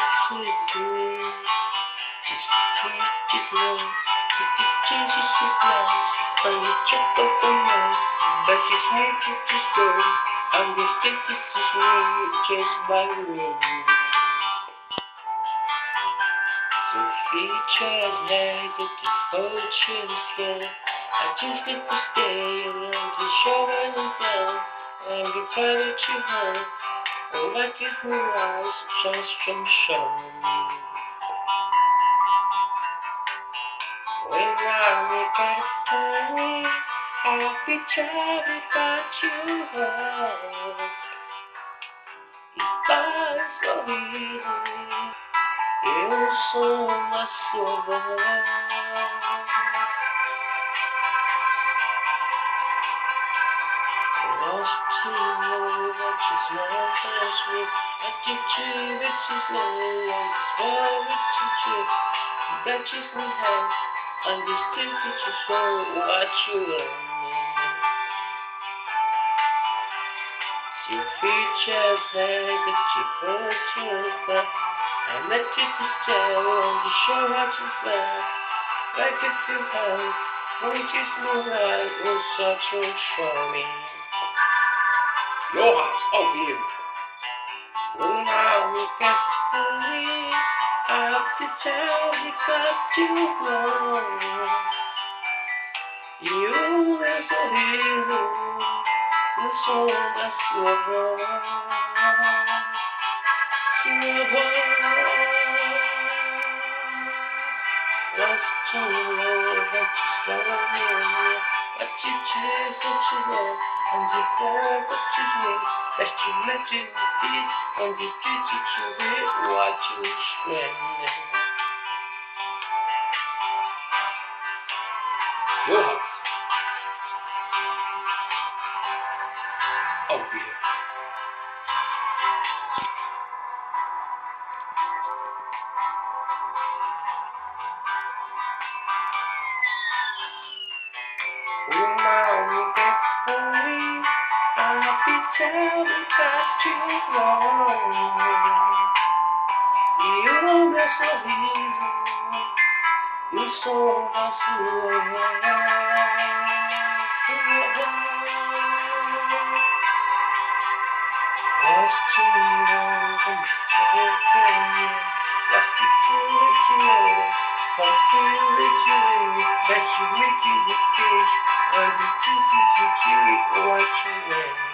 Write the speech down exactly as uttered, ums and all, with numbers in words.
But it's me to disturb. I'm just thinking to me just by the way. So features like the devotion skill. I just get to stay alone to show and tell. And the pride that you have. Oh, like if my eyes just from showing. When I make a story, I'll be trying about you home. If I saw you, eu sou uma sua voz. Lost to know that she's not as me. I did you, that she's lonely, and it's for it to trip. That she's my heart. Understood that you saw what you were. Your features like that you put yourself. I let you to tell on the show how to fly. Like a two hands, which is no right, was such a for me. Your house, oh beautiful. When I look at me, I have to tell you that you know. You are so hero, you so much love, lost to love that you saw me, but you chase what you love, and you fall what you miss, that you let you repeat, and you treat it you will, what you spend. Your house. Oh beautiful. When I look at me, I'll be telling that you wrong. You were so evil, you so much lost to love and you lost to let you know, something that you know, that you make you the case, and you choose to keep what you want.